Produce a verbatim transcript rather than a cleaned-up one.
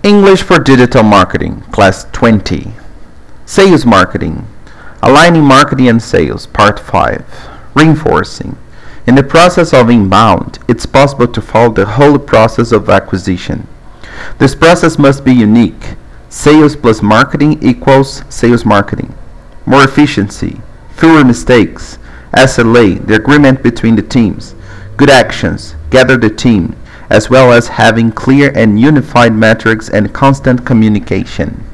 English for Digital Marketing, Class twenty. Sales Marketing. Aligning Marketing and Sales, Part five. Reinforcing. In the process of inbound, it's possible to follow the whole process of acquisition. This process must be unique. Sales plus marketing equals sales marketing. More efficiency, fewer mistakes, S L A, the agreement between the teams, good actions, gather the team, as well as having clear and unified metrics and constant communication.